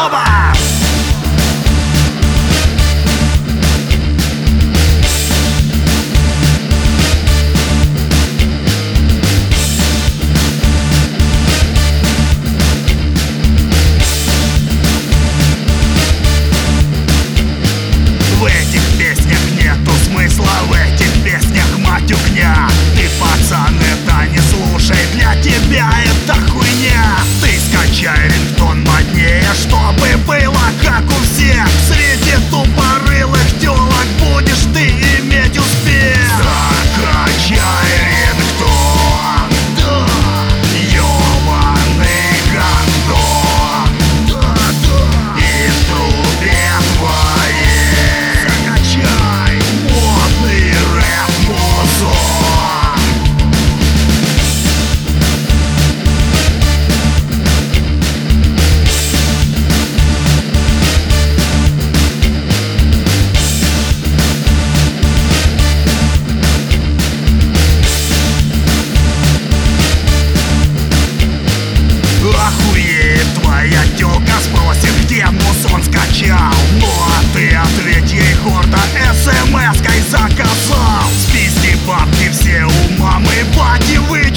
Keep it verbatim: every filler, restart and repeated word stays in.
Оба! В этих песнях нету смысла, в этих песнях матюкня. Ты, пацан, это не слушай, для тебя это хуйня. Ты скачай рингтон моднее, чтобы было как у всех. Среди тупорылых тёлок будешь ты иметь успех. Закачай рингтон, да, ёбаный гандон, да, да, и в трубе твоей закачай модный рэп-музон. Охуеет твоя тёлка, спросит, где музон скачал. Ну а ты ответь ей гордо, эс эм эской заказал. Спизди бабки все у мамы, бати, вы